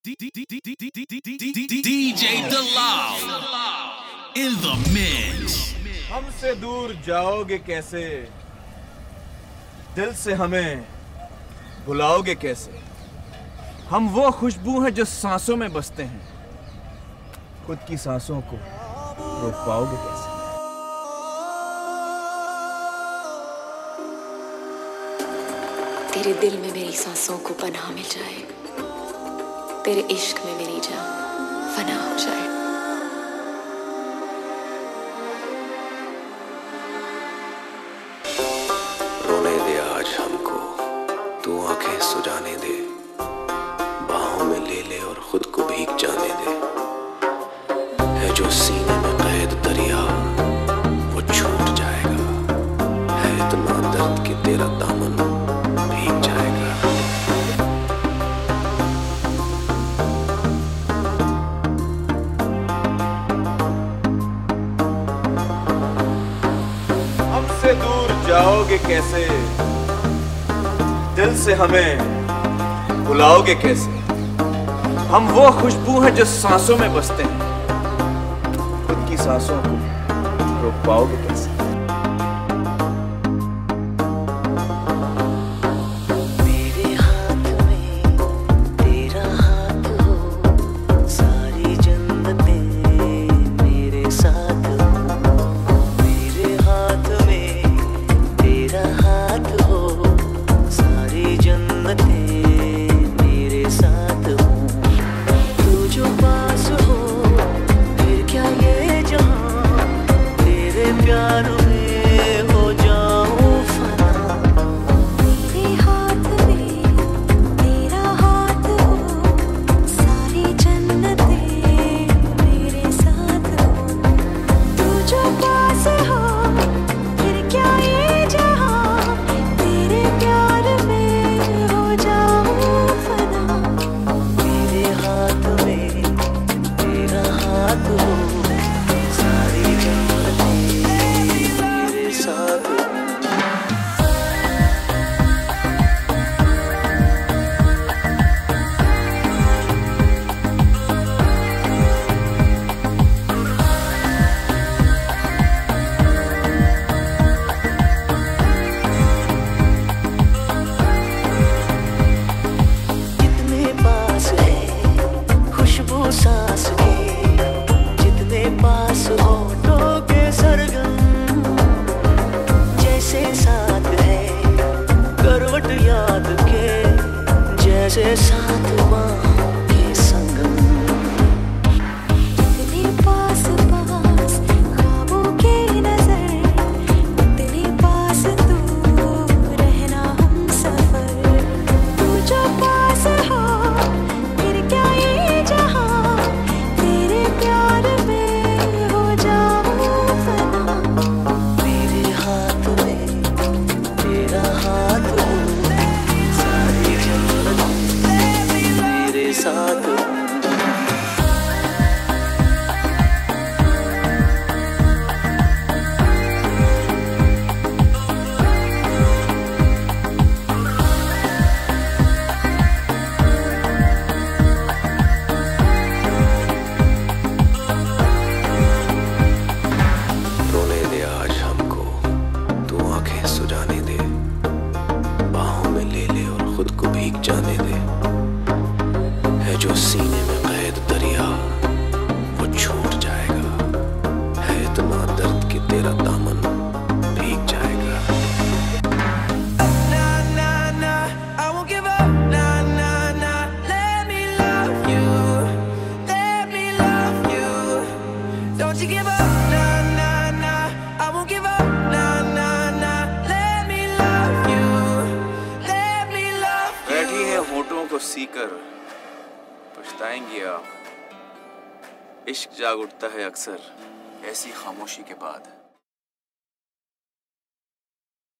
DJ Dalal in the mix. हमसे दूर जाओगे कैसे, दिल से हमें बुलाओगे कैसे। हम वो खुशबू हैं जो सांसों में बसते हैं, खुद की सांसों को रोक पाओगे कैसे। तेरे दिल में मेरी सांसों को पनाह मिल जाए, तेरे इश्क में मेरी जान फना हो जाए। रोने दे आज हमको, तू आंखें सुजाने दे, बाहों में ले ले और खुद को भीग जाने दे। है जो सीने में कैद दरिया वो छूट जाएगा, है इतना दर्द कि तेरा दामन भीग जाएगा। हमसे दूर जाओगे कैसे, दिल से हमें बुलाओगे कैसे। हम वो खुशबू हैं जो सांसों में बसते हैं, खुद की सांसों को रोक पाओगे कैसे। जैसे साथ बाहों के संगम, इतने पास पास ख्वाबों की नजर, इतने पास तू रहना हम सफर। तू जो पास हो फिर क्या ये जहां, तेरे प्यार में हो जाऊं फना। मेरे हाथ में तेरा हाथ हो, सारी जन्नत मेरे साथ। रोने दे आज हमको, तू आंखें सुजाने दे, बाहों में ले ले और खुद को भीग जाने दे। है जो सीने में कैद दरिया वो छूट जाएगा, है इतना दर्द कि तेरा दामन भीग जाएगा। बैठी है होठों को सीकर पछताएंगे आप, इश्क जाग उठता है अक्सर ऐसी खामोशी के बाद।